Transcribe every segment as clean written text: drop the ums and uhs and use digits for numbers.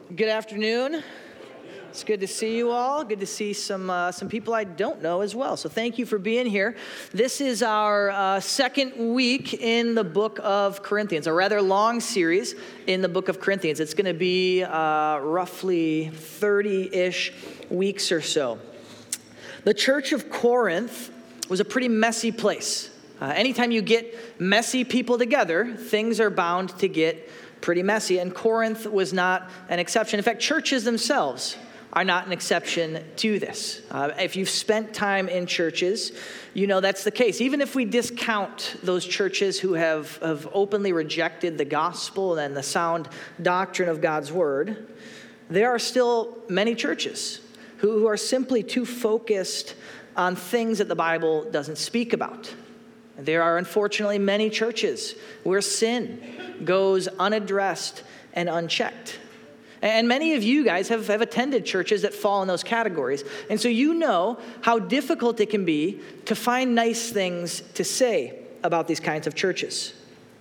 Good afternoon. It's good to see you all. Good to see some people I don't know as well. So thank you for being here. This is our second week in the book of Corinthians, a rather long series in the book of Corinthians. It's going to be roughly 30-ish weeks or so. The church of Corinth was a pretty messy place. Anytime you get messy people together, things are bound to get pretty messy, and Corinth was not an exception. In fact, churches themselves are not an exception to this. If you've spent time in churches, you know that's the case. Even if we discount those churches who have openly rejected the gospel and the sound doctrine of God's word, there are still many churches who are simply too focused on things that the Bible doesn't speak about. There are unfortunately many churches where sin goes unaddressed and unchecked. And many of you guys have attended churches that fall in those categories. And so you know how difficult it can be to find nice things to say about these kinds of churches.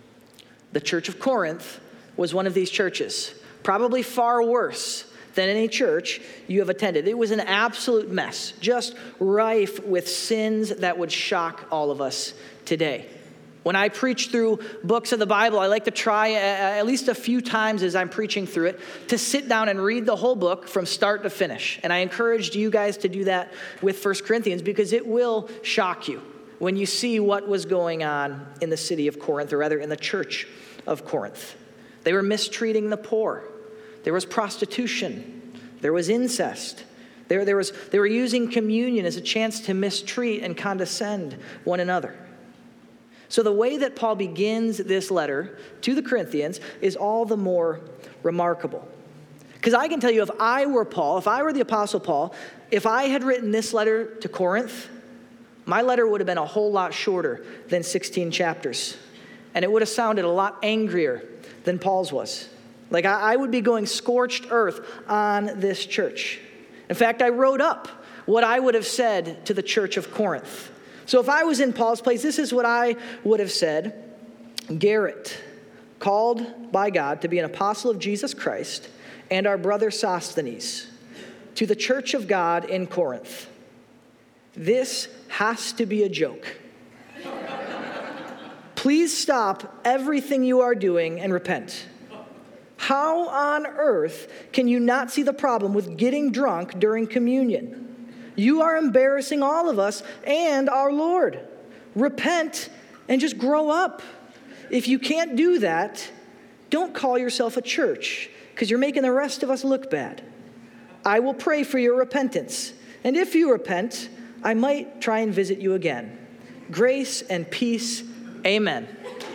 The Church of Corinth was one of these churches, probably far worse than any church you have attended. It was an absolute mess, just rife with sins that would shock all of us today. When I preach through books of the Bible, I like to try at least a few times as I'm preaching through it to sit down and read the whole book from start to finish. And I encouraged you guys to do that with 1 Corinthians because it will shock you when you see what was going on in the city of Corinth, or rather in the church of Corinth. They were mistreating the poor. There was prostitution. There was incest. They were using communion as a chance to mistreat and condescend one another. So the way that Paul begins this letter to the Corinthians is all the more remarkable. Because I can tell you, if I were Paul, if I were the Apostle Paul, if I had written this letter to Corinth, my letter would have been a whole lot shorter than 16 chapters. And it would have sounded a lot angrier than Paul's was. Like I would be going scorched earth on this church. In fact, I wrote up what I would have said to the church of Corinth. So if I was in Paul's place, this is what I would have said. Garrett, called by God to be an apostle of Jesus Christ, and our brother Sosthenes, to the church of God in Corinth. This has to be a joke. Please stop everything you are doing and repent. How on earth can you not see the problem with getting drunk during communion? You are embarrassing all of us and our Lord. Repent and just grow up. If you can't do that, don't call yourself a church, because you're making the rest of us look bad. I will pray for your repentance. And if you repent, I might try and visit you again. Grace and peace. Amen.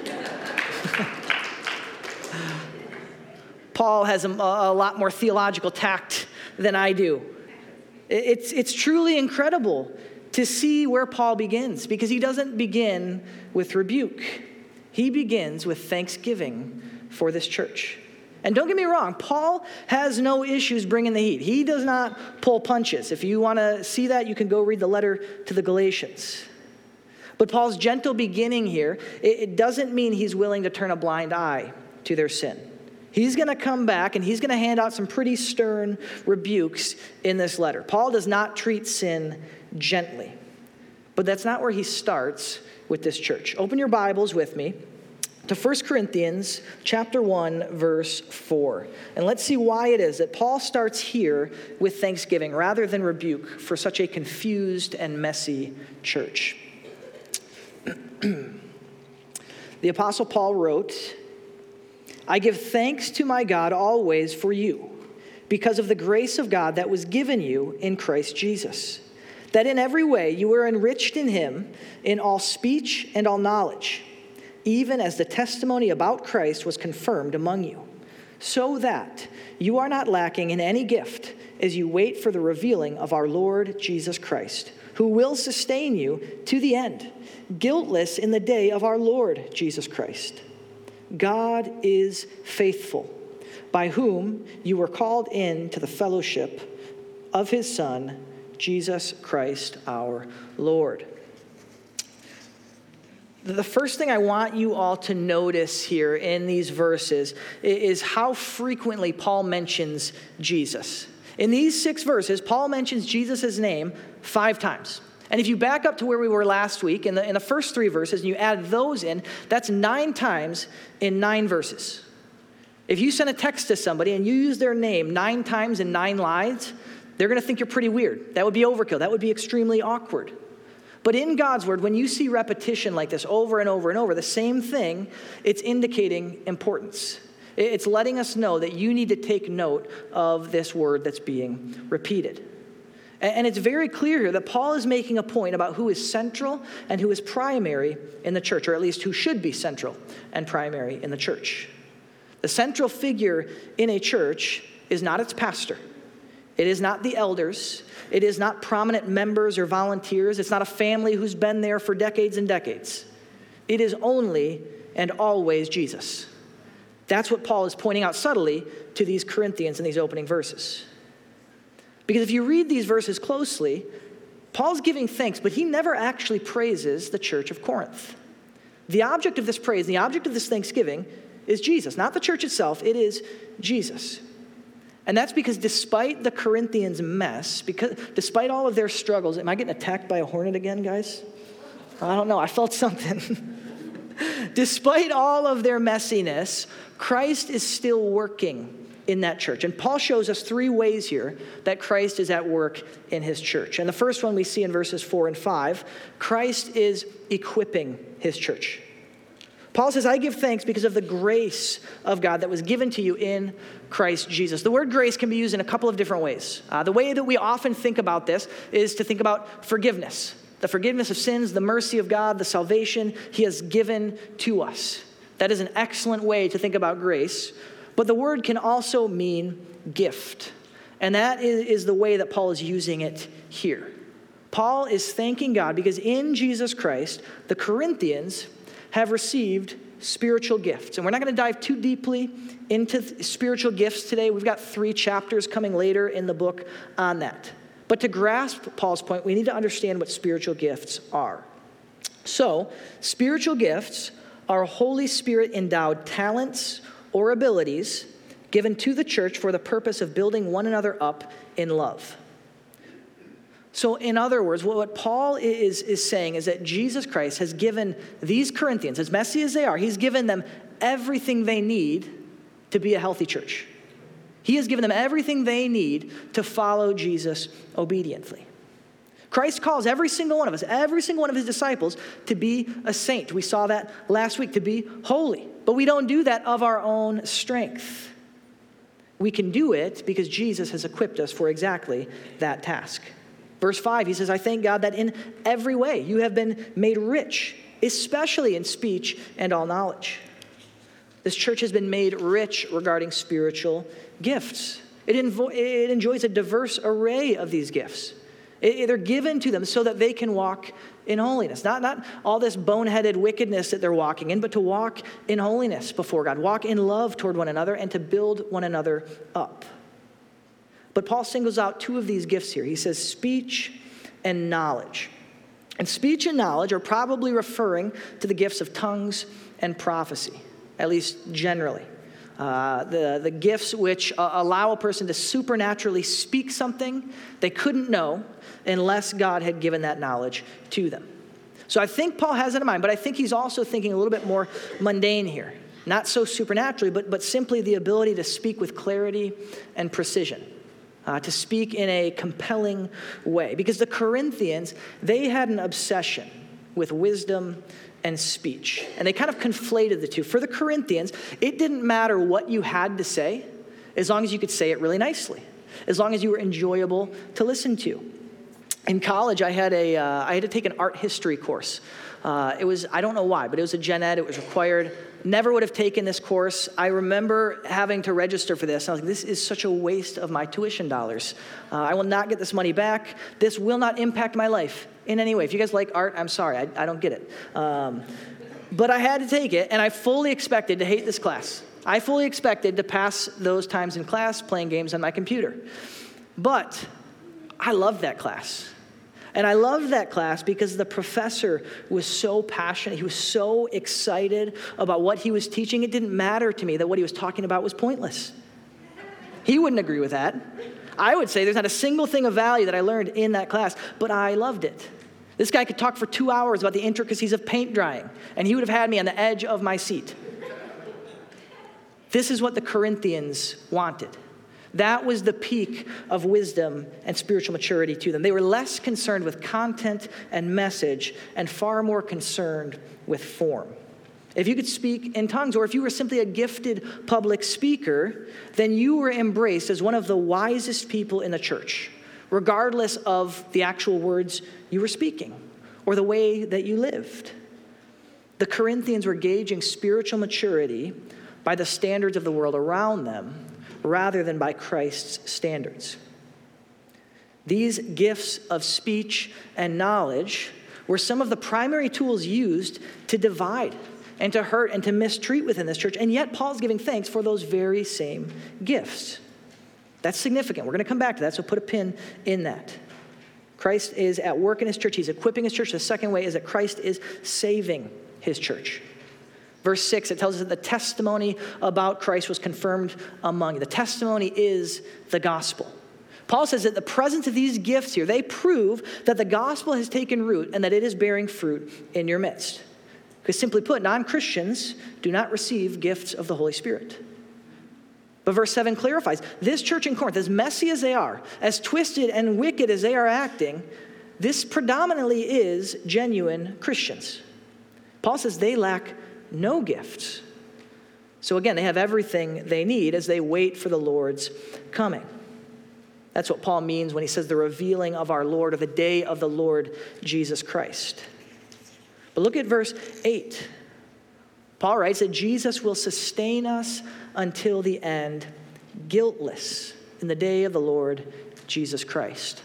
Paul has a lot more theological tact than I do. It's truly incredible to see where Paul begins, because he doesn't begin with rebuke. He begins with thanksgiving for this church. And don't get me wrong, Paul has no issues bringing the heat. He does not pull punches. If you want to see that, you can go read the letter to the Galatians. But Paul's gentle beginning here, it doesn't mean he's willing to turn a blind eye to their sin. He's going to come back and he's going to hand out some pretty stern rebukes in this letter. Paul does not treat sin gently. But that's not where he starts with this church. Open your Bibles with me to 1 Corinthians chapter 1, verse 4. And let's see why it is that Paul starts here with thanksgiving rather than rebuke for such a confused and messy church. The Apostle Paul wrote, I give thanks to my God always for you, because of the grace of God that was given you in Christ Jesus, that in every way you were enriched in him in all speech and all knowledge, even as the testimony about Christ was confirmed among you, so that you are not lacking in any gift as you wait for the revealing of our Lord Jesus Christ, who will sustain you to the end, guiltless in the day of our Lord Jesus Christ. God is faithful, by whom you were called in to the fellowship of his Son, Jesus Christ our Lord. The first thing I want you all to notice here in these verses is how frequently Paul mentions Jesus. In these 6 verses, Paul mentions Jesus' name 5 times. And if you back up to where we were last week in the first 3 verses and you add those in, that's 9 times in 9 verses. If you send a text to somebody and you use their name 9 times in 9 lines, they're going to think you're pretty weird. That would be overkill. That would be extremely awkward. But in God's word, when you see repetition like this over and over and over, the same thing, it's indicating importance. It's letting us know that you need to take note of this word that's being repeated. And it's very clear here that Paul is making a point about who is central and who is primary in the church, or at least who should be central and primary in the church. The central figure in a church is not its pastor. It is not the elders. It is not prominent members or volunteers. It's not a family who's been there for decades and decades. It is only and always Jesus. That's what Paul is pointing out subtly to these Corinthians in these opening verses. Because if you read these verses closely, Paul's giving thanks, but he never actually praises the church of Corinth. The object of this praise, the object of this thanksgiving is Jesus, not the church itself. It is Jesus. And that's because despite the Corinthians' mess, despite all of their struggles, am I getting attacked by a hornet again, guys? I don't know. I felt something. Despite all of their messiness, Christ is still working in that church. And Paul shows us 3 ways here that Christ is at work in his church. And the first one we see in verses 4 and 5, Christ is equipping his church. Paul says, I give thanks because of the grace of God that was given to you in Christ Jesus. The word grace can be used in a couple of different ways. The way that we often think about this is to think about forgiveness. The forgiveness of sins, the mercy of God, the salvation he has given to us. That is an excellent way to think about grace. But the word can also mean gift. And that is the way that Paul is using it here. Paul is thanking God because in Jesus Christ, the Corinthians have received spiritual gifts. And we're not going to dive too deeply into spiritual gifts today. We've got 3 chapters coming later in the book on that. But to grasp Paul's point, we need to understand what spiritual gifts are. So, spiritual gifts are Holy Spirit-endowed talents or abilities given to the church for the purpose of building one another up in love. So in other words, what Paul is saying is that Jesus Christ has given these Corinthians, as messy as they are, he's given them everything they need to be a healthy church. He has given them everything they need to follow Jesus obediently. Christ calls every single one of us, every single one of his disciples, to be a saint. We saw that last week, to be holy. But we don't do that of our own strength. We can do it because Jesus has equipped us for exactly that task. Verse 5, he says, I thank God that in every way you have been made rich, especially in speech and all knowledge. This church has been made rich regarding spiritual gifts. It enjoys a diverse array of these gifts. They're given to them so that they can walk in holiness. Not all this boneheaded wickedness that they're walking in, but to walk in holiness before God, walk in love toward one another, and to build one another up. But Paul singles out 2 of these gifts here. He says speech and knowledge. And speech and knowledge are probably referring to the gifts of tongues and prophecy, at least generally. The gifts which allow a person to supernaturally speak something they couldn't know unless God had given that knowledge to them. So I think Paul has it in mind, but I think he's also thinking a little bit more mundane here. Not so supernaturally, but simply the ability to speak with clarity and precision. To speak in a compelling way. Because the Corinthians, they had an obsession with wisdom and speech. And they kind of conflated the two. For the Corinthians, it didn't matter what you had to say, as long as you could say it really nicely. As long as you were enjoyable to listen to. In college, I had to take an art history course. It was, I don't know why, but it was a gen ed. It was required. Never would have taken this course. I remember having to register for this. I was like, this is such a waste of my tuition dollars. I will not get this money back. This will not impact my life in any way. If you guys like art, I'm sorry. I don't get it. But I had to take it, and I fully expected to hate this class. I fully expected to pass those times in class playing games on my computer. But I loved that class. And I loved that class because the professor was so passionate. He was so excited about what he was teaching. It didn't matter to me that what he was talking about was pointless. He wouldn't agree with that. I would say there's not a single thing of value that I learned in that class, but I loved it. This guy could talk for 2 hours about the intricacies of paint drying, and he would have had me on the edge of my seat. This is what the Corinthians wanted. That was the peak of wisdom and spiritual maturity to them. They were less concerned with content and message and far more concerned with form. If you could speak in tongues, or if you were simply a gifted public speaker, then you were embraced as one of the wisest people in the church, regardless of the actual words you were speaking or the way that you lived. The Corinthians were gauging spiritual maturity by the standards of the world around them, rather than by Christ's standards. These gifts of speech and knowledge were some of the primary tools used to divide and to hurt and to mistreat within this church, and yet Paul's giving thanks for those very same gifts. That's significant. We're going to come back to that, so put a pin in that. Christ is at work in his church. He's equipping his church. The second way is that Christ is saving his church. Verse 6, it tells us that the testimony about Christ was confirmed among you. The testimony is the gospel. Paul says that the presence of these gifts here, they prove that the gospel has taken root and that it is bearing fruit in your midst. Because simply put, non-Christians do not receive gifts of the Holy Spirit. But verse 7 clarifies, this church in Corinth, as messy as they are, as twisted and wicked as they are acting, this predominantly is genuine Christians. Paul says they lack no gifts. So again, they have everything they need as they wait for the Lord's coming. That's what Paul means when he says the revealing of our Lord, or the day of the Lord Jesus Christ. But look at verse 8. Paul writes that Jesus will sustain us until the end, guiltless in the day of the Lord Jesus Christ.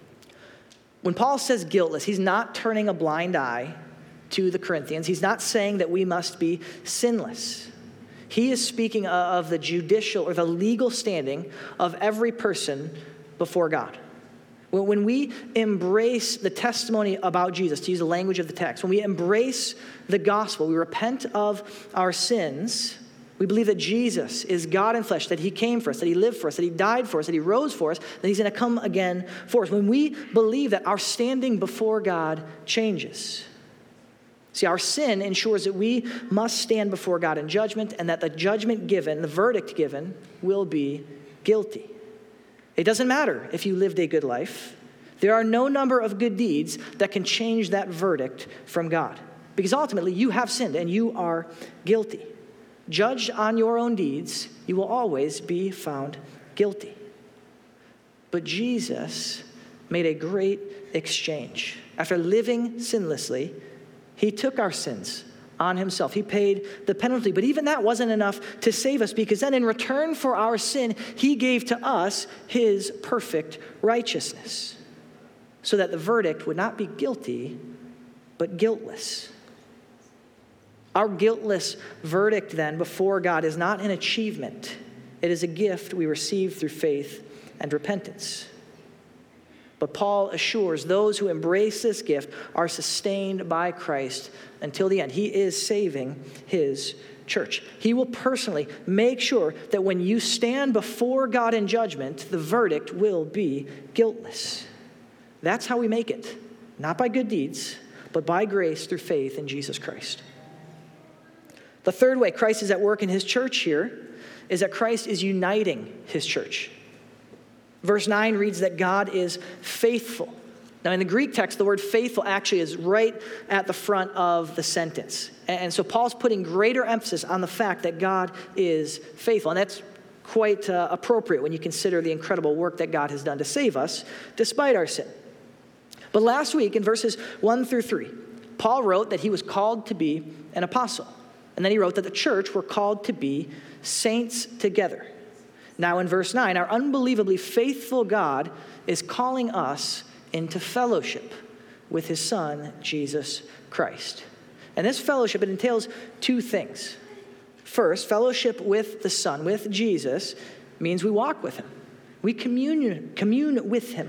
When Paul says guiltless, he's not turning a blind eye to the Corinthians. He's not saying that we must be sinless. He is speaking of the judicial or the legal standing of every person before God. When we embrace the testimony about Jesus, to use the language of the text, when we embrace the gospel, we repent of our sins, we believe that Jesus is God in flesh, that he came for us, that he lived for us, that he died for us, that he rose for us, that he's going to come again for us. When we believe that, our standing before God changes. See, our sin ensures that we must stand before God in judgment, and that the judgment given, the verdict given, will be guilty. It doesn't matter if you lived a good life. There are no number of good deeds that can change that verdict from God, because ultimately you have sinned and you are guilty. Judged on your own deeds, you will always be found guilty. But Jesus made a great exchange. After living sinlessly, he took our sins on himself. He paid the penalty. But even that wasn't enough to save us, because then in return for our sin, he gave to us his perfect righteousness, so that the verdict would not be guilty, but guiltless. Our guiltless verdict then before God is not an achievement. It is a gift we receive through faith and repentance. But Paul assures those who embrace this gift are sustained by Christ until the end. He is saving his church. He will personally make sure that when you stand before God in judgment, the verdict will be guiltless. That's how we make it, not by good deeds, but by grace through faith in Jesus Christ. The third way Christ is at work in his church here is that Christ is uniting his church. Verse 9 reads that God is faithful. Now, in the Greek text, the word faithful actually is right at the front of the sentence. And so Paul's putting greater emphasis on the fact that God is faithful. And that's quite appropriate when you consider the incredible work that God has done to save us despite our sin. But last week, in verses 1 through 3, Paul wrote that he was called to be an apostle. And then he wrote that the church were called to be saints together. Now in verse 9, our unbelievably faithful God is calling us into fellowship with his Son, Jesus Christ. And this fellowship, it entails two things. First, fellowship with the Son, with Jesus, means we walk with him. We commune with him.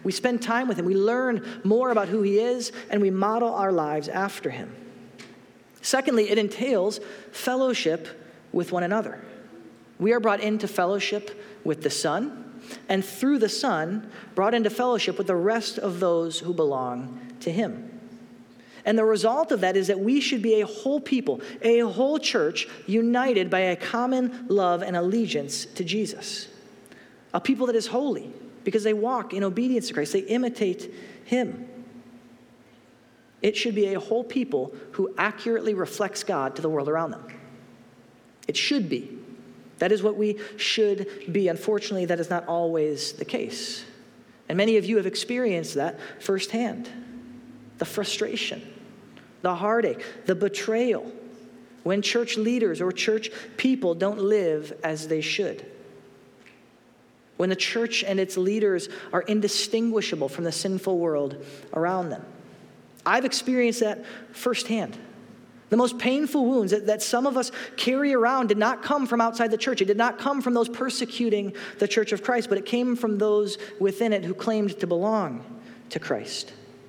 We spend time with him. We learn more about who he is, and we model our lives after him. Secondly, it entails fellowship with one another. We are brought into fellowship with the Son, and through the Son, brought into fellowship with the rest of those who belong to him. And the result of that is that we should be a whole people, a whole church, united by a common love and allegiance to Jesus. A people that is holy, because they walk in obedience to Christ. They imitate him. It should be a whole people who accurately reflects God to the world around them. It should be. That is what we should be. Unfortunately, that is not always the case. And many of you have experienced that firsthand. The frustration, the heartache, the betrayal, when church leaders or church people don't live as they should. When the church and its leaders are indistinguishable from the sinful world around them. I've experienced that firsthand. The most painful wounds that some of us carry around did not come from outside the church. It did not come from those persecuting the church of Christ, but it came from those within it who claimed to belong to Christ.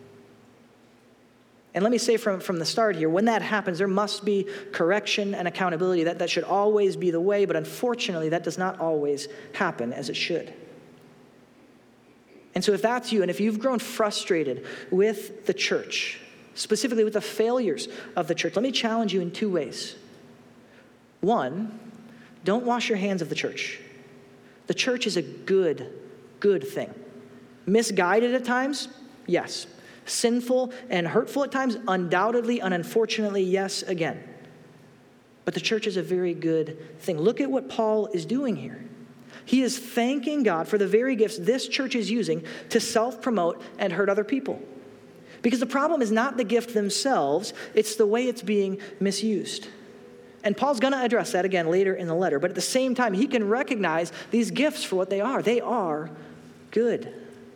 And let me say from the start here, when that happens, there must be correction and accountability. That should always be the way, but unfortunately, that does not always happen as it should. And so if that's you, and if you've grown frustrated with the church, specifically with the failures of the church, let me challenge you in two ways. One, don't wash your hands of the church. The church is a good thing. Misguided at times? Yes. Sinful and hurtful at times? Undoubtedly and unfortunately, yes again. But the church is a very good thing. Look at what Paul is doing here. He is thanking God for the very gifts this church is using to self-promote and hurt other people. Because the problem is not the gift themselves, it's the way it's being misused. And Paul's going to address that again later in the letter, but at the same time, he can recognize these gifts for what they are. They are good.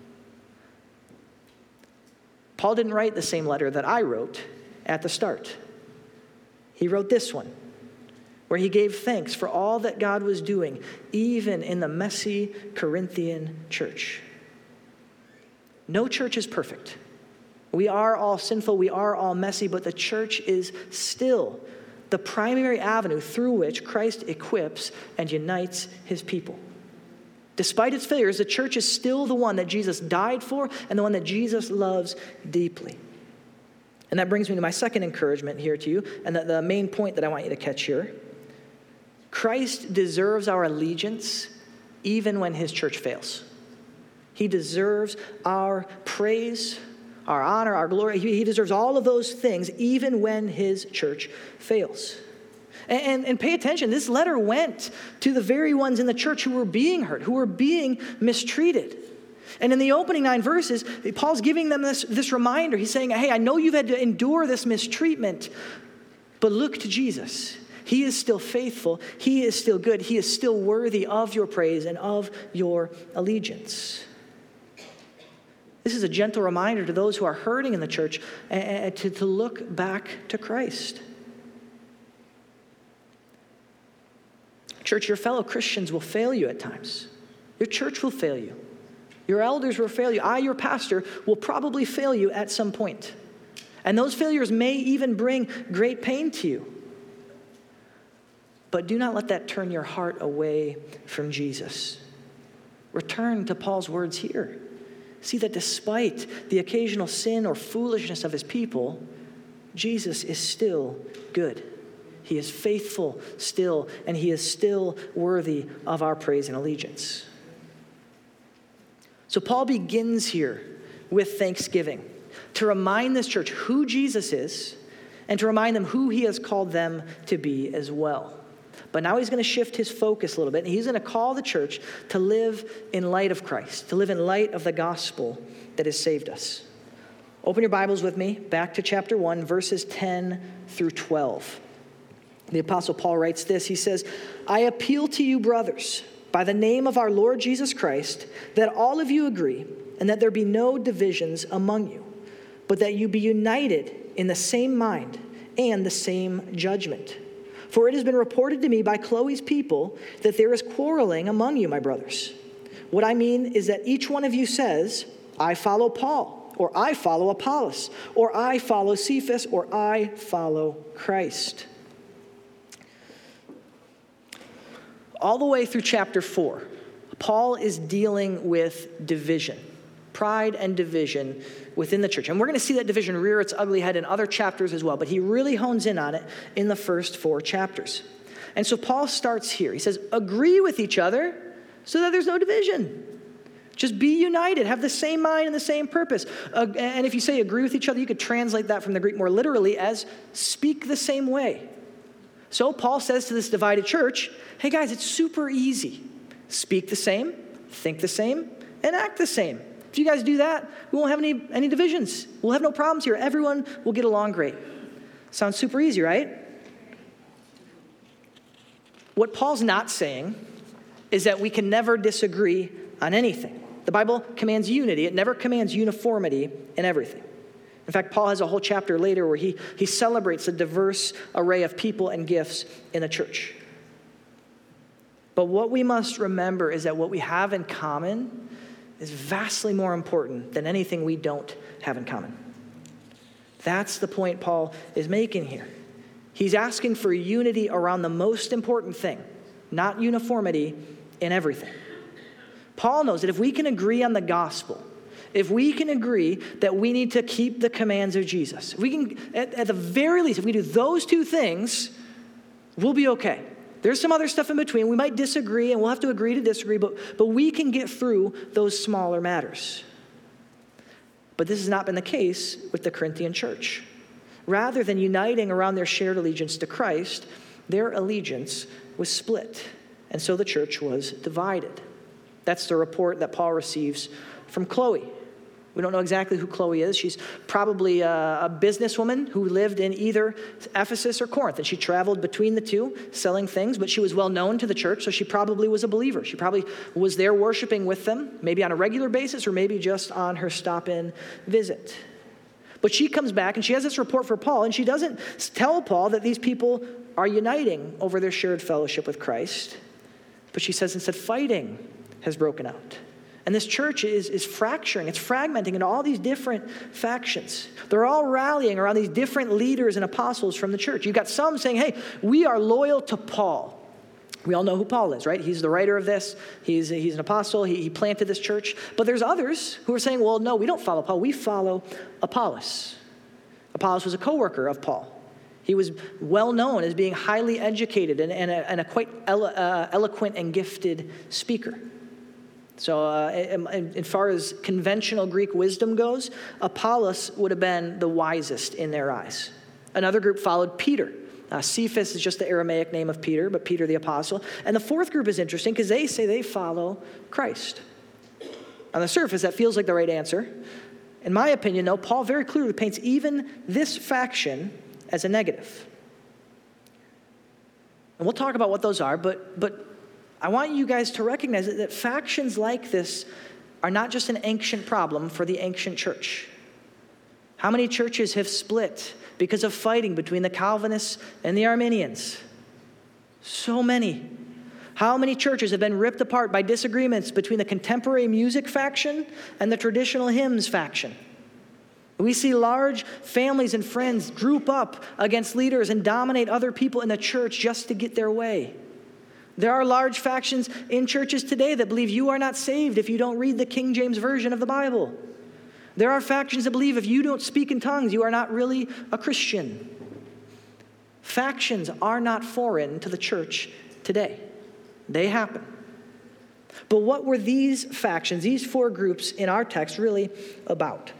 Paul didn't write the same letter that I wrote at the start. He wrote this one, where he gave thanks for all that God was doing, even in the messy Corinthian church. No church is perfect. We are all sinful, we are all messy, but the church is still the primary avenue through which Christ equips and unites his people. Despite its failures, the church is still the one that Jesus died for and the one that Jesus loves deeply. And that brings me to my second encouragement here to you, and the main point that I want you to catch here. Christ deserves our allegiance even when his church fails. He deserves our praise, our honor, our glory. He deserves all of those things even when his church fails. And pay attention, this letter went to the very ones in the church who were being hurt, who were being mistreated. And in the opening 9 verses, Paul's giving them this reminder. He's saying, hey, I know you've had to endure this mistreatment, but look to Jesus. He is still faithful. He is still good. He is still worthy of your praise and of your allegiance. This is a gentle reminder to those who are hurting in the church to look back to Christ. Church, your fellow Christians will fail you at times. Your church will fail you. Your elders will fail you. Your pastor, will probably fail you at some point. And those failures may even bring great pain to you. But do not let that turn your heart away from Jesus. Return to Paul's words here. See that despite the occasional sin or foolishness of his people, Jesus is still good. He is faithful still, and he is still worthy of our praise and allegiance. So Paul begins here with thanksgiving to remind this church who Jesus is and to remind them who he has called them to be as well. But now he's going to shift his focus a little bit, and he's going to call the church to live in light of Christ, to live in light of the gospel that has saved us. Open your Bibles with me back to chapter 1, verses 10 through 12. The Apostle Paul writes this. He says, I appeal to you, brothers, by the name of our Lord Jesus Christ, that all of you agree and that there be no divisions among you, but that you be united in the same mind and the same judgment. For it has been reported to me by Chloe's people that there is quarreling among you, my brothers. What I mean is that each one of you says, I follow Paul, or I follow Apollos, or I follow Cephas, or I follow Christ. All the way through chapter 4, Paul is dealing with division, pride and division within the church. And we're going to see that division rear its ugly head in other chapters as well, but he really hones in on it in the first 4 chapters. And so Paul starts here. He says, agree with each other so that there's no division. Just be united, have the same mind and the same purpose. And if you say agree with each other, you could translate that from the Greek more literally as speak the same way. So Paul says to this divided church, hey guys, it's super easy. Speak the same, think the same, and act the same. If you guys do that, we won't have any divisions. We'll have no problems here. Everyone will get along great. Sounds super easy, right? What Paul's not saying is that we can never disagree on anything. The Bible commands unity. It never commands uniformity in everything. In fact, Paul has a whole chapter later where he celebrates a diverse array of people and gifts in the church. But what we must remember is that what we have in common is vastly more important than anything we don't have in common. That's the point Paul is making here. He's asking for unity around the most important thing, not uniformity in everything. Paul knows that if we can agree on the gospel, if we can agree that we need to keep the commands of Jesus, if we can, at the very least, if we do those 2 things, we'll be okay. There's some other stuff in between. We might disagree, and we'll have to agree to disagree, but we can get through those smaller matters. But this has not been the case with the Corinthian church. Rather than uniting around their shared allegiance to Christ, their allegiance was split, and so the church was divided. That's the report that Paul receives from Chloe. We don't know exactly who Chloe is. She's probably a businesswoman who lived in either Ephesus or Corinth, and she traveled between the two selling things, but she was well known to the church, so she probably was a believer. She probably was there worshiping with them, maybe on a regular basis or maybe just on her stop-in visit. But she comes back and she has this report for Paul, and she doesn't tell Paul that these people are uniting over their shared fellowship with Christ, but she says instead fighting has broken out. And this church is fracturing, it's fragmenting into all these different factions. They're all rallying around these different leaders and apostles from the church. You've got some saying, hey, we are loyal to Paul. We all know who Paul is, right? He's the writer of this. He's an apostle. He planted this church. But there's others who are saying, well, no, we don't follow Paul. We follow Apollos. Apollos was a co-worker of Paul. He was well known as being highly educated and a quite eloquent and gifted speaker. So as far as conventional Greek wisdom goes, Apollos would have been the wisest in their eyes. Another group followed Peter. Cephas is just the Aramaic name of Peter, but Peter the apostle. And the fourth group is interesting because they say they follow Christ. On the surface, that feels like the right answer. In my opinion, though, Paul very clearly paints even this faction as a negative. And we'll talk about what those are, but I want you guys to recognize that factions like this are not just an ancient problem for the ancient church. How many churches have split because of fighting between the Calvinists and the Arminians? So many. How many churches have been ripped apart by disagreements between the contemporary music faction and the traditional hymns faction? We see large families and friends group up against leaders and dominate other people in the church just to get their way. There are large factions in churches today that believe you are not saved if you don't read the King James Version of the Bible. There are factions that believe if you don't speak in tongues, you are not really a Christian. Factions are not foreign to the church today. They happen. But what were these factions, these 4 groups in our text really about?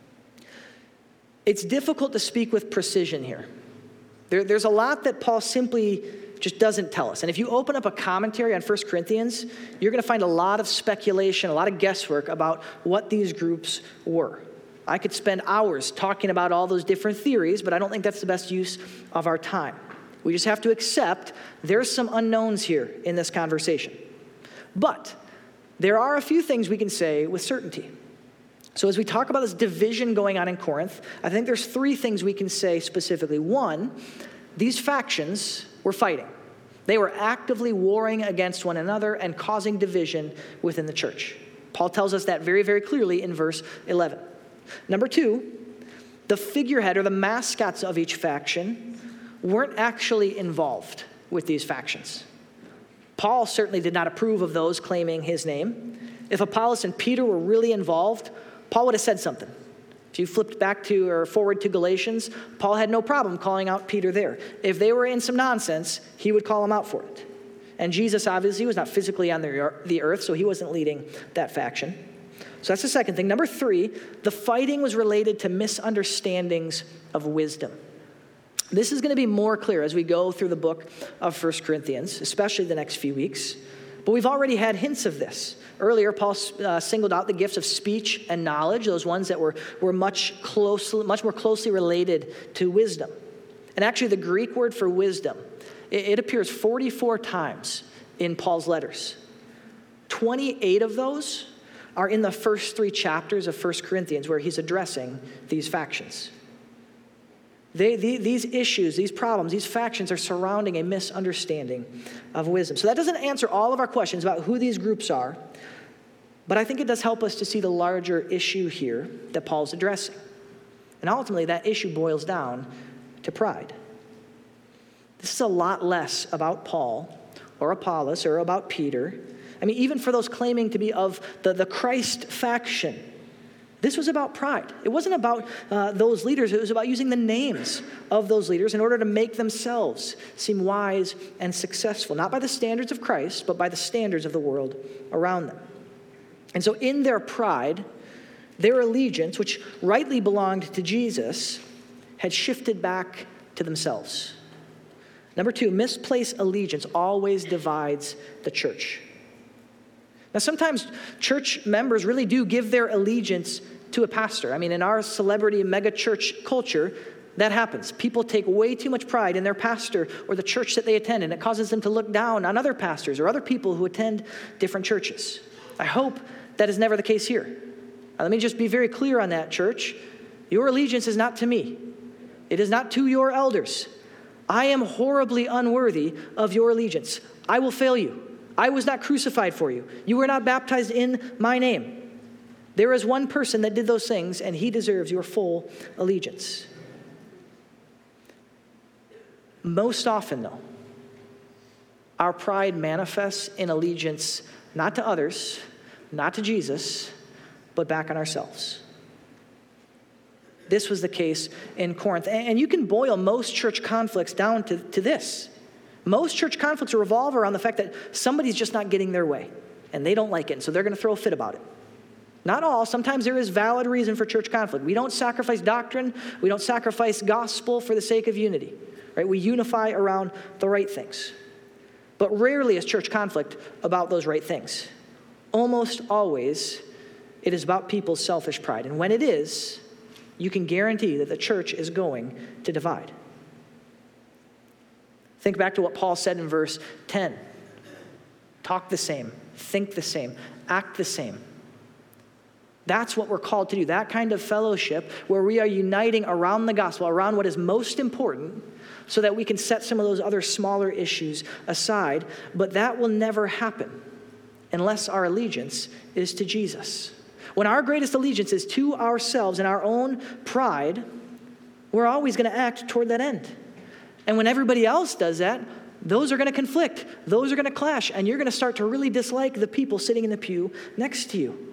It's difficult to speak with precision here. There's a lot that Paul simply just doesn't tell us. And if you open up a commentary on 1 Corinthians, you're going to find a lot of speculation, a lot of guesswork about what these groups were. I could spend hours talking about all those different theories, but I don't think that's the best use of our time. We just have to accept there's some unknowns here in this conversation. But there are a few things we can say with certainty. So as we talk about this division going on in Corinth, I think there's 3 things we can say specifically. 1, these factions were fighting. They were actively warring against one another and causing division within the church. Paul tells us that very, very clearly in verse 11. Number 2, the figurehead or the mascots of each faction weren't actually involved with these factions. Paul certainly did not approve of those claiming his name. If Apollos and Peter were really involved, Paul would have said something. If you flipped back to or forward to Galatians, Paul had no problem calling out Peter there. If they were in some nonsense, he would call them out for it. And Jesus obviously was not physically on the earth, so he wasn't leading that faction. So that's the second thing. Number 3, the fighting was related to misunderstandings of wisdom. This is going to be more clear as we go through the book of 1 Corinthians, especially the next few weeks. But we've already had hints of this. Earlier, Paul singled out the gifts of speech and knowledge, those ones that were much more closely related to wisdom. And actually, the Greek word for wisdom, it appears 44 times in Paul's letters. 28 of those are in the first 3 chapters of 1 Corinthians where he's addressing these factions. These issues, these problems, these factions are surrounding a misunderstanding of wisdom. So that doesn't answer all of our questions about who these groups are, but I think it does help us to see the larger issue here that Paul's addressing. And ultimately, that issue boils down to pride. This is a lot less about Paul or Apollos or about Peter. I mean, even for those claiming to be of the Christ faction, this was about pride. It wasn't about those leaders. It was about using the names of those leaders in order to make themselves seem wise and successful, not by the standards of Christ, but by the standards of the world around them. And so in their pride, their allegiance, which rightly belonged to Jesus, had shifted back to themselves. Number 2, misplaced allegiance always divides the church. Now, sometimes church members really do give their allegiance to a pastor. I mean, in our celebrity mega church culture, that happens. People take way too much pride in their pastor or the church that they attend, and it causes them to look down on other pastors or other people who attend different churches. I hope that is never the case here. Now, let me just be very clear on that, church. Your allegiance is not to me. It is not to your elders. I am horribly unworthy of your allegiance. I will fail you. I was not crucified for you. You were not baptized in my name. There is one person that did those things, and he deserves your full allegiance. Most often, though, our pride manifests in allegiance not to others, not to Jesus, but back on ourselves. This was the case in Corinth. And you can boil most church conflicts down to this. Most church conflicts revolve around the fact that somebody's just not getting their way, and they don't like it, and so they're going to throw a fit about it. Not all. Sometimes there is valid reason for church conflict. We don't sacrifice doctrine. We don't sacrifice gospel for the sake of unity. Right? We unify around the right things. But rarely is church conflict about those right things. Almost always, it is about people's selfish pride. And when it is, you can guarantee that the church is going to divide. Think back to what Paul said in verse 10. Talk the same, think the same, act the same. That's what we're called to do, that kind of fellowship where we are uniting around the gospel, around what is most important, so that we can set some of those other smaller issues aside. But that will never happen unless our allegiance is to Jesus. When our greatest allegiance is to ourselves and our own pride, we're always going to act toward that end. And when everybody else does that, those are going to conflict. Those are going to clash. And you're going to start to really dislike the people sitting in the pew next to you.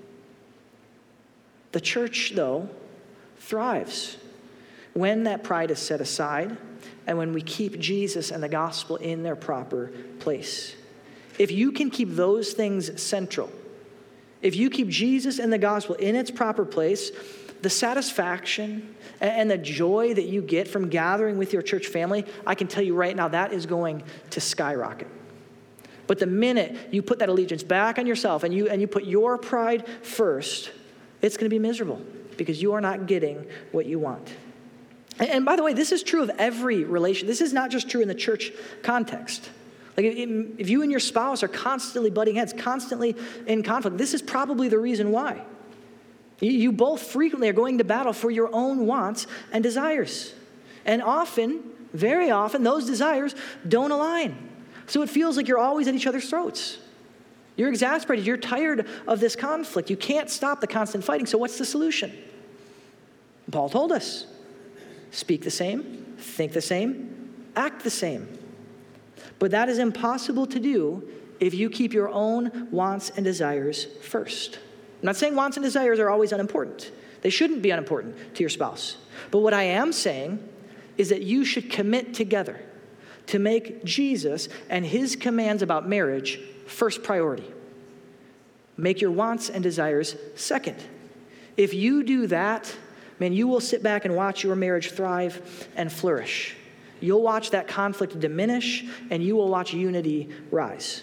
The church, though, thrives when that pride is set aside and when we keep Jesus and the gospel in their proper place. If you can keep those things central, if you keep Jesus and the gospel in its proper place, the satisfaction and the joy that you get from gathering with your church family, I can tell you right now, that is going to skyrocket. But the minute you put that allegiance back on yourself and you put your pride first, it's going to be miserable because you are not getting what you want. And by the way, this is true of every relation. This is not just true in the church context. Like if you and your spouse are constantly butting heads, constantly in conflict, this is probably the reason why. You both frequently are going to battle for your own wants and desires. And often, very often, those desires don't align. So it feels like you're always at each other's throats. You're exasperated. You're tired of this conflict. You can't stop the constant fighting. So what's the solution? Paul told us, speak the same, think the same, act the same. But that is impossible to do if you keep your own wants and desires first. I'm not saying wants and desires are always unimportant. They shouldn't be unimportant to your spouse. But what I am saying is that you should commit together to make Jesus and his commands about marriage first priority. Make your wants and desires second. If you do that, man, you will sit back and watch your marriage thrive and flourish. You'll watch that conflict diminish, and you will watch unity rise.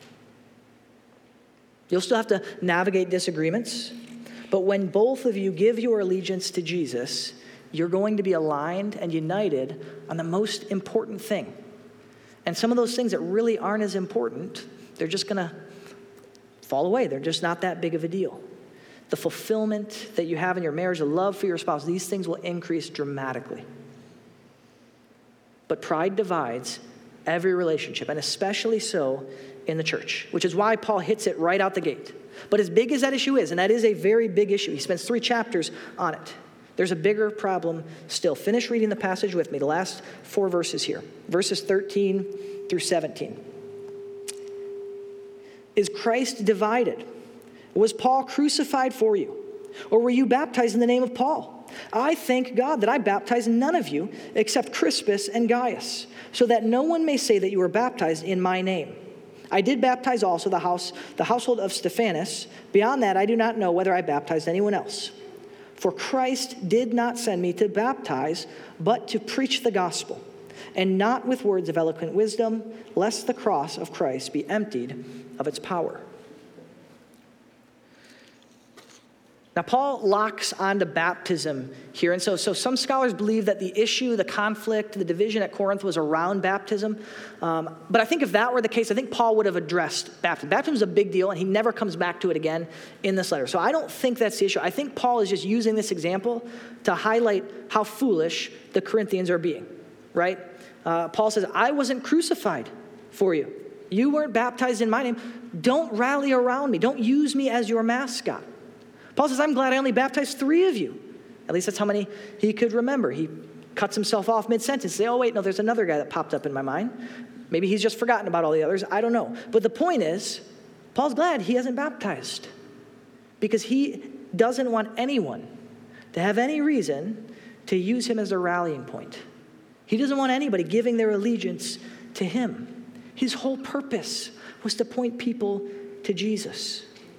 You'll still have to navigate disagreements, but when both of you give your allegiance to Jesus, you're going to be aligned and united on the most important thing. And some of those things that really aren't as important, they're just going to fall away. They're just not that big of a deal. The fulfillment that you have in your marriage, the love for your spouse, these things will increase dramatically. But pride divides every relationship, and especially so in the church, which is why Paul hits it right out the gate. But as big as that issue is, and that is a very big issue, he spends 3 chapters on it. There's a bigger problem still. Finish reading the passage with me, the last 4 verses here, verses 13 through 17. Is Christ divided? Was Paul crucified for you? Or were you baptized in the name of Paul? I thank God that I baptized none of you except Crispus and Gaius, so that no one may say that you were baptized in my name. I did baptize also the household of Stephanas. Beyond that, I do not know whether I baptized anyone else. For Christ did not send me to baptize, but to preach the gospel, and not with words of eloquent wisdom, lest the cross of Christ be emptied of its power. Now, Paul locks onto baptism here. And so some scholars believe that the issue, the conflict, the division at Corinth was around baptism. But I think if that were the case, I think Paul would have addressed baptism. Baptism is a big deal, and he never comes back to it again in this letter. So I don't think that's the issue. I think Paul is just using this example to highlight how foolish the Corinthians are being, right? Paul says, I wasn't crucified for you. You weren't baptized in my name. Don't rally around me. Don't use me as your mascot. Paul says, I'm glad I only baptized 3 of you. At least that's how many he could remember. He cuts himself off mid-sentence. Say, oh, wait, no, there's another guy that popped up in my mind. Maybe he's just forgotten about all the others. I don't know. But the point is, Paul's glad he hasn't baptized because he doesn't want anyone to have any reason to use him as a rallying point. He doesn't want anybody giving their allegiance to him. His whole purpose was to point people to Jesus.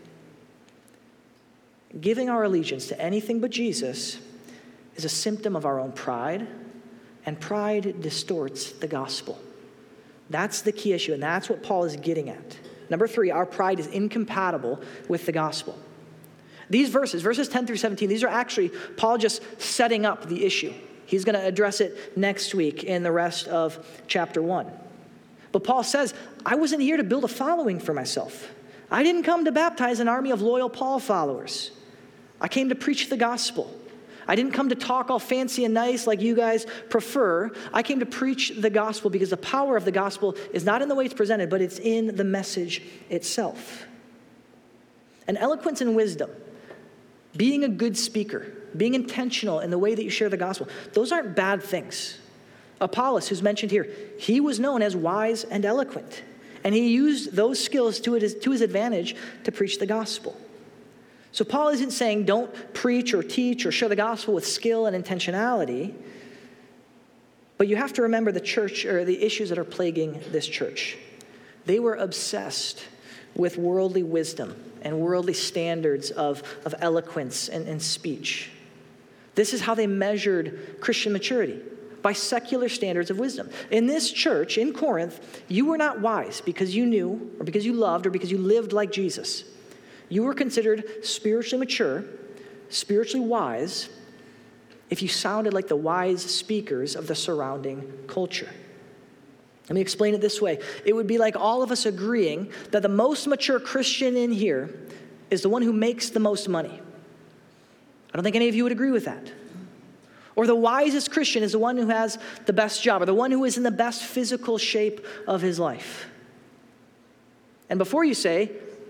Giving our allegiance to anything but Jesus is a symptom of our own pride, and pride distorts the gospel. That's the key issue, and that's what Paul is getting at. Number 3, our pride is incompatible with the gospel. These verses 10 through 17, these are actually Paul just setting up the issue. He's going to address it next week in the rest of chapter 1. But Paul says, I wasn't here to build a following for myself. I didn't come to baptize an army of loyal Paul followers. I came to preach the gospel. I didn't come to talk all fancy and nice like you guys prefer. I came to preach the gospel because the power of the gospel is not in the way it's presented, but it's in the message itself. And eloquence and wisdom, being a good speaker, being intentional in the way that you share the gospel, those aren't bad things. Apollos, who's mentioned here, he was known as wise and eloquent, and he used those skills to his advantage to preach the gospel. So Paul isn't saying don't preach or teach or share the gospel with skill and intentionality, but you have to remember the church or the issues that are plaguing this church. They were obsessed with worldly wisdom and worldly standards of eloquence and speech. This is how they measured Christian maturity, by secular standards of wisdom. In this church, in Corinth, you were not wise because you knew or because you loved or because you lived like Jesus. You were considered spiritually mature, spiritually wise, if you sounded like the wise speakers of the surrounding culture. Let me explain it this way. It would be like all of us agreeing that the most mature Christian in here is the one who makes the most money. I don't think any of you would agree with that. Or the wisest Christian is the one who has the best job, or the one who is in the best physical shape of his life. And before you say,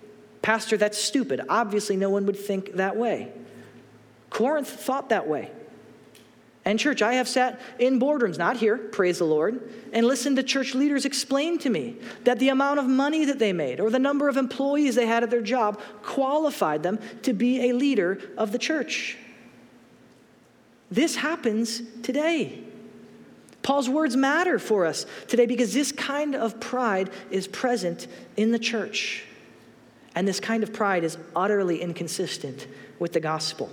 Pastor, that's stupid. Obviously, no one would think that way. Corinth thought that way. And church, I have sat in boardrooms, not here, praise the Lord, and listened to church leaders explain to me that the amount of money that they made or the number of employees they had at their job qualified them to be a leader of the church. This happens today. Paul's words matter for us today because this kind of pride is present in the church. And this kind of pride is utterly inconsistent with the gospel.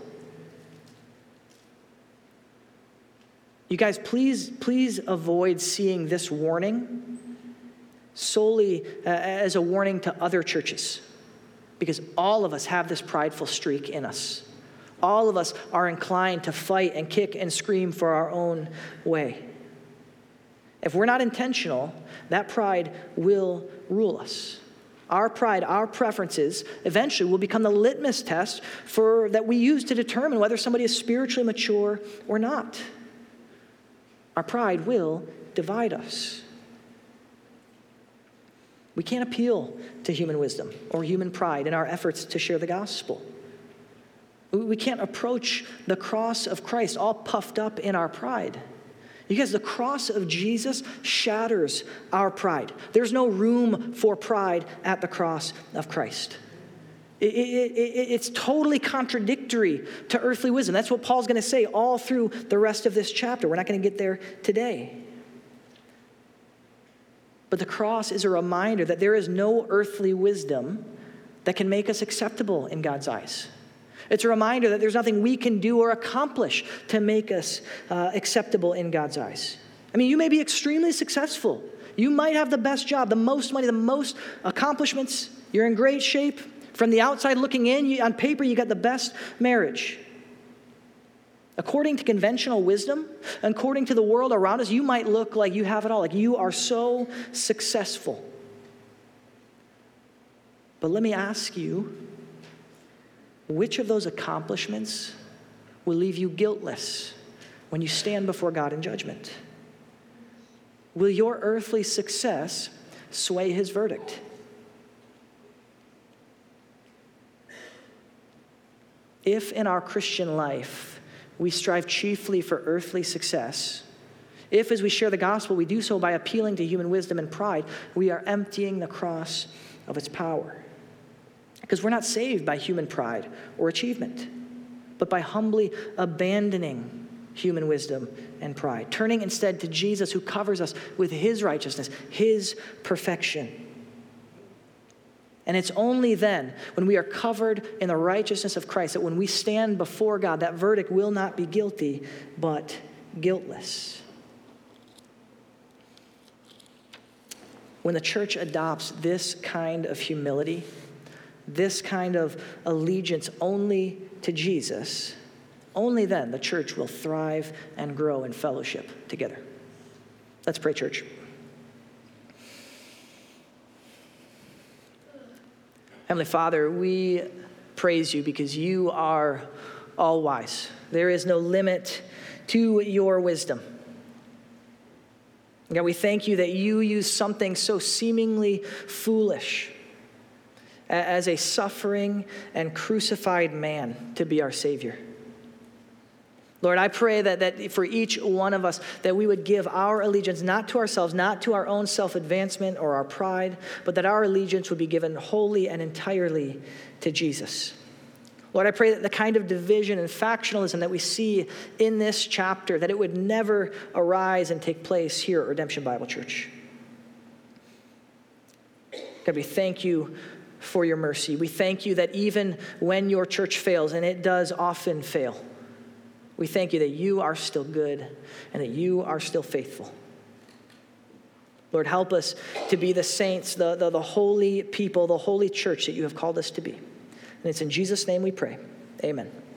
You guys, please avoid seeing this warning solely as a warning to other churches, because all of us have this prideful streak in us. All of us are inclined to fight and kick and scream for our own way. If we're not intentional, that pride will rule us. Our pride, our preferences, eventually will become the litmus test that we use to determine whether somebody is spiritually mature or not. Our pride will divide us. We can't appeal to human wisdom or human pride in our efforts to share the gospel. We can't approach the cross of Christ all puffed up in our pride. You guys, the cross of Jesus shatters our pride. There's no room for pride at the cross of Christ. It's totally contradictory to earthly wisdom. That's what Paul's going to say all through the rest of this chapter. We're not going to get there today. But the cross is a reminder that there is no earthly wisdom that can make us acceptable in God's eyes. It's a reminder that there's nothing we can do or accomplish to make us acceptable in God's eyes. I mean, you may be extremely successful. You might have the best job, the most money, the most accomplishments. You're in great shape. From the outside looking in, on paper, you got the best marriage. According to conventional wisdom, according to the world around us, you might look like you have it all, like you are so successful. But let me ask you, which of those accomplishments will leave you guiltless when you stand before God in judgment? Will your earthly success sway his verdict? If in our Christian life we strive chiefly for earthly success, if as we share the gospel we do so by appealing to human wisdom and pride, we are emptying the cross of its power. Because we're not saved by human pride or achievement, but by humbly abandoning human wisdom and pride, turning instead to Jesus who covers us with his righteousness, his perfection. And it's only then, when we are covered in the righteousness of Christ, that when we stand before God, that verdict will not be guilty, but guiltless. When the church adopts this kind of humility, this kind of allegiance only to Jesus, only then the church will thrive and grow in fellowship together. Let's pray, church. Heavenly Father, we praise you because you are all wise. There is no limit to your wisdom. God, we thank you that you use something so seemingly foolish as a suffering and crucified man to be our Savior. Lord, I pray that for each one of us, that we would give our allegiance not to ourselves, not to our own self-advancement or our pride, but that our allegiance would be given wholly and entirely to Jesus. Lord, I pray that the kind of division and factionalism that we see in this chapter, that it would never arise and take place here at Redemption Bible Church. God, we thank you for your mercy. We thank you that even when your church fails, and it does often fail, we thank you that you are still good and that you are still faithful. Lord, help us to be the saints, the holy people, the holy church that you have called us to be. And it's in Jesus' name we pray. Amen.